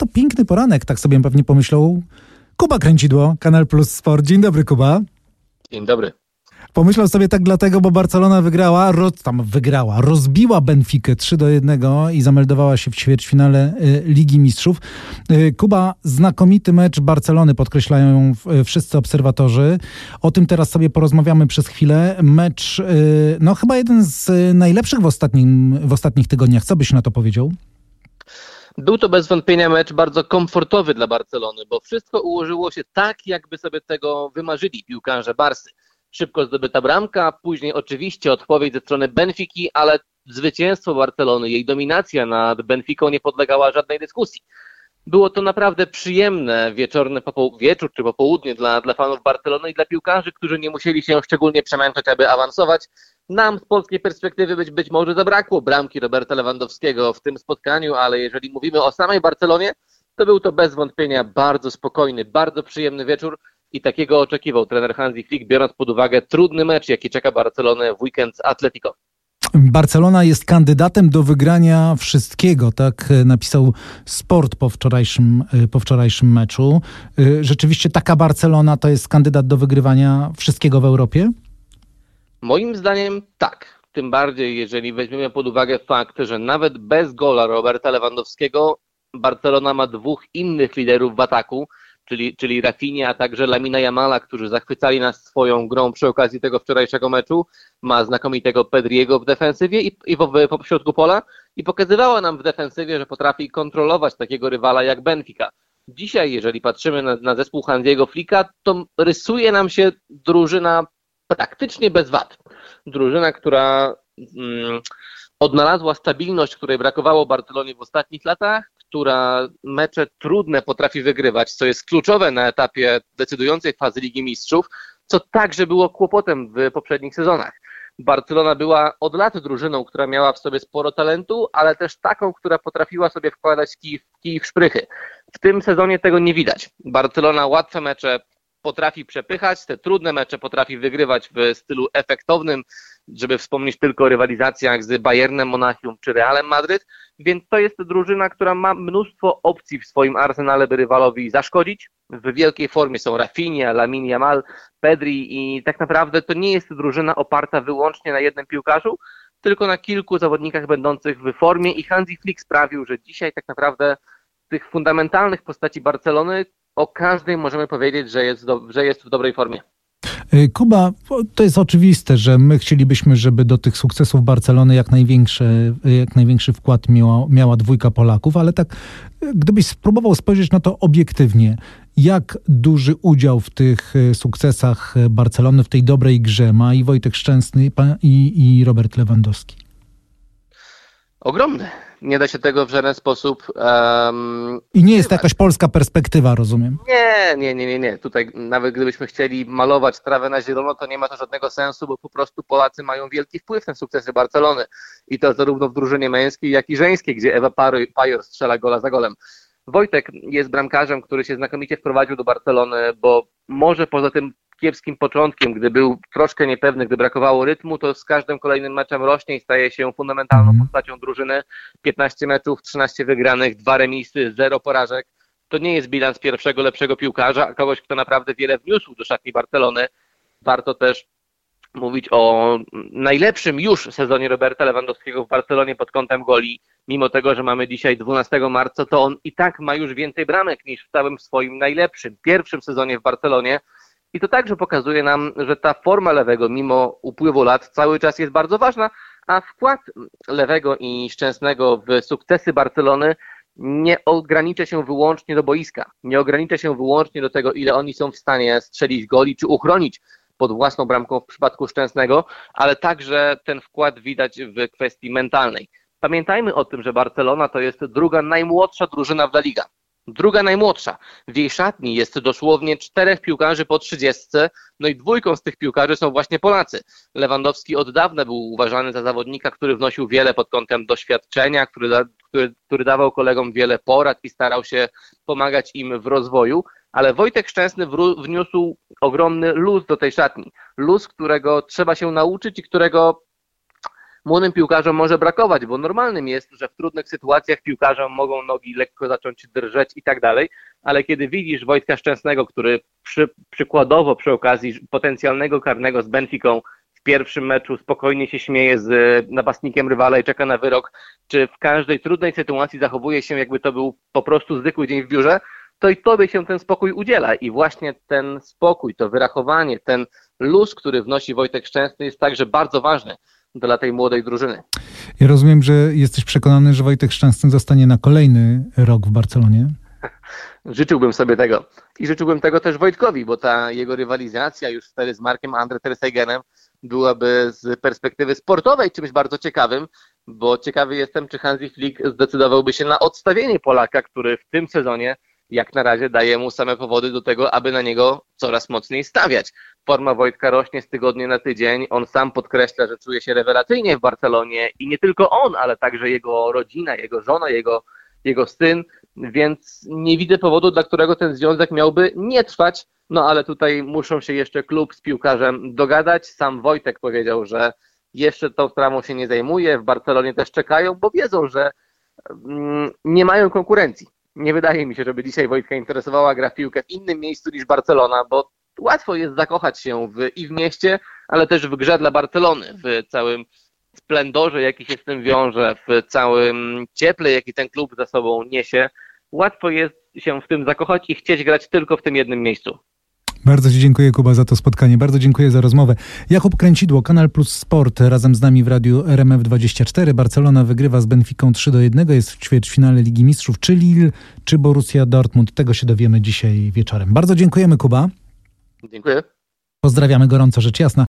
to piękny poranek, tak sobie pewnie pomyślał Kuba Kręcidło, Kanal Plus Sport. Dzień dobry, Kuba. Dzień dobry. Pomyślał sobie tak dlatego, bo Barcelona rozbiła Benfikę 3-1 i zameldowała się w ćwierćfinale Ligi Mistrzów. Kuba, znakomity mecz Barcelony, podkreślają wszyscy obserwatorzy. O tym teraz sobie porozmawiamy przez chwilę. Mecz, no chyba jeden z najlepszych w ostatnich tygodniach. Co byś na to powiedział? Był to bez wątpienia mecz bardzo komfortowy dla Barcelony, bo wszystko ułożyło się tak, jakby sobie tego wymarzyli piłkarze Barsy. Szybko zdobyta bramka, później oczywiście odpowiedź ze strony Benfiki, ale zwycięstwo Barcelony, jej dominacja nad Benfiką nie podlegała żadnej dyskusji. Było to naprawdę przyjemne wieczór czy popołudnie dla fanów Barcelony i dla piłkarzy, którzy nie musieli się szczególnie przemęczać, aby awansować. Nam z polskiej perspektywy być może zabrakło bramki Roberta Lewandowskiego w tym spotkaniu, ale jeżeli mówimy o samej Barcelonie, to był to bez wątpienia bardzo spokojny, bardzo przyjemny wieczór i takiego oczekiwał trener Hansi Flick, biorąc pod uwagę trudny mecz, jaki czeka Barcelonę w weekend z Atletico. Barcelona jest kandydatem do wygrania wszystkiego, tak napisał Sport po wczorajszym meczu. Rzeczywiście taka Barcelona to jest kandydat do wygrywania wszystkiego w Europie? Moim zdaniem tak. Tym bardziej, jeżeli weźmiemy pod uwagę fakt, że nawet bez gola Roberta Lewandowskiego Barcelona ma dwóch innych liderów w ataku, czyli Rafinha, a także Lamina Yamala, którzy zachwycali nas swoją grą przy okazji tego wczorajszego meczu. Ma znakomitego Pedriego w defensywie i w środku pola i pokazywała nam w defensywie, że potrafi kontrolować takiego rywala jak Benfica. Dzisiaj, jeżeli patrzymy na zespół Hansiego Flicka, to rysuje nam się drużyna praktycznie bez wad. Drużyna, która odnalazła stabilność, której brakowało Barcelonie w ostatnich latach, która mecze trudne potrafi wygrywać, co jest kluczowe na etapie decydującej fazy Ligi Mistrzów, co także było kłopotem w poprzednich sezonach. Barcelona była od lat drużyną, która miała w sobie sporo talentu, ale też taką, która potrafiła sobie wkładać kij w szprychy. W tym sezonie tego nie widać. Barcelona łatwe mecze potrafi przepychać, te trudne mecze potrafi wygrywać w stylu efektownym, żeby wspomnieć tylko o rywalizacjach z Bayernem Monachium czy Realem Madryt, więc to jest drużyna, która ma mnóstwo opcji w swoim arsenale, by rywalowi zaszkodzić. W wielkiej formie są Rafinha, Lamine Yamal, Pedri i tak naprawdę to nie jest drużyna oparta wyłącznie na jednym piłkarzu, tylko na kilku zawodnikach będących w formie i Hansi Flick sprawił, że dzisiaj tak naprawdę tych fundamentalnych postaci Barcelony o każdej możemy powiedzieć, że jest w dobrej formie. Kuba, to jest oczywiste, że my chcielibyśmy, żeby do tych sukcesów Barcelony jak największy wkład miała dwójka Polaków, ale tak gdybyś spróbował spojrzeć na to obiektywnie, jak duży udział w tych sukcesach Barcelony, w tej dobrej grze ma i Wojtek Szczęsny i Robert Lewandowski? Ogromny. Nie da się tego w żaden sposób I nie jest to jakaś polska perspektywa, rozumiem? Nie. Tutaj nawet gdybyśmy chcieli malować trawę na zielono, to nie ma to żadnego sensu, bo po prostu Polacy mają wielki wpływ na sukcesy Barcelony. I to zarówno w drużynie męskiej, jak i żeńskiej, gdzie Ewa Pajor strzela gola za golem. Wojtek jest bramkarzem, który się znakomicie wprowadził do Barcelony, bo może poza tym kiepskim początkiem, gdy był troszkę niepewny, gdy brakowało rytmu, to z każdym kolejnym meczem rośnie i staje się fundamentalną postacią drużyny. 15 meczów, 13 wygranych, 2 remisy, 0 porażek. To nie jest bilans pierwszego lepszego piłkarza, a kogoś, kto naprawdę wiele wniósł do szatni Barcelony. Warto też mówić o najlepszym już sezonie Roberta Lewandowskiego w Barcelonie pod kątem goli. Mimo tego, że mamy dzisiaj 12 marca, to on i tak ma już więcej bramek niż w całym swoim najlepszym, pierwszym sezonie w Barcelonie. I to także pokazuje nam, że ta forma Lewego mimo upływu lat cały czas jest bardzo ważna, a wkład Lewego i Szczęsnego w sukcesy Barcelony nie ogranicza się wyłącznie do boiska. Nie ogranicza się wyłącznie do tego, ile oni są w stanie strzelić goli czy uchronić pod własną bramką w przypadku Szczęsnego, ale także ten wkład widać w kwestii mentalnej. Pamiętajmy o tym, że Barcelona to jest druga najmłodsza drużyna w La Liga. Druga najmłodsza. W jej szatni jest dosłownie 4 piłkarzy po 30, no i 2 z tych piłkarzy są właśnie Polacy. Lewandowski od dawna był uważany za zawodnika, który wnosił wiele pod kątem doświadczenia, który dawał kolegom wiele porad i starał się pomagać im w rozwoju, ale Wojtek Szczęsny wniósł ogromny luz do tej szatni. Luz, którego trzeba się nauczyć i którego młodym piłkarzom może brakować, bo normalnym jest, że w trudnych sytuacjach piłkarzom mogą nogi lekko zacząć drżeć i tak dalej, ale kiedy widzisz Wojtka Szczęsnego, który przykładowo przy okazji potencjalnego karnego z Benficą w pierwszym meczu spokojnie się śmieje z napastnikiem rywala i czeka na wyrok, czy w każdej trudnej sytuacji zachowuje się, jakby to był po prostu zwykły dzień w biurze, to i tobie się ten spokój udziela. I właśnie ten spokój, to wyrachowanie, ten luz, który wnosi Wojtek Szczęsny, jest także bardzo ważny dla tej młodej drużyny. Ja rozumiem, że jesteś przekonany, że Wojtek Szczęsny zostanie na kolejny rok w Barcelonie? Życzyłbym sobie tego. I życzyłbym tego też Wojtkowi, bo ta jego rywalizacja już wtedy z Markiem André ter Stegenem byłaby z perspektywy sportowej czymś bardzo ciekawym, bo ciekawy jestem, czy Hansi Flick zdecydowałby się na odstawienie Polaka, który w tym sezonie jak na razie daje mu same powody do tego, aby na niego coraz mocniej stawiać. Forma Wojtka rośnie z tygodnia na tydzień. On sam podkreśla, że czuje się rewelacyjnie w Barcelonie i nie tylko on, ale także jego rodzina, jego żona, jego syn, więc nie widzę powodu, dla którego ten związek miałby nie trwać, no ale tutaj muszą się jeszcze klub z piłkarzem dogadać. Sam Wojtek powiedział, że jeszcze tą sprawą się nie zajmuje, w Barcelonie też czekają, bo wiedzą, że nie mają konkurencji. Nie wydaje mi się, żeby dzisiaj Wojtka interesowała gra w piłkę w innym miejscu niż Barcelona, bo łatwo jest zakochać się i w mieście, ale też w grze dla Barcelony, w całym splendorze, jaki się z tym wiąże, w całym cieple, jaki ten klub za sobą niesie. Łatwo jest się w tym zakochać i chcieć grać tylko w tym jednym miejscu. Bardzo Ci dziękuję, Kuba, za to spotkanie. Bardzo dziękuję za rozmowę. Jakub Kręcidło, Kanal Plus Sport, razem z nami w radiu RMF24. Barcelona wygrywa z Benficą 3-1. Jest w ćwierćfinale Ligi Mistrzów. Czy Lille, czy Borussia Dortmund? Tego się dowiemy dzisiaj wieczorem. Bardzo dziękujemy, Kuba. Dziękuję. Pozdrawiamy gorąco, rzecz jasna.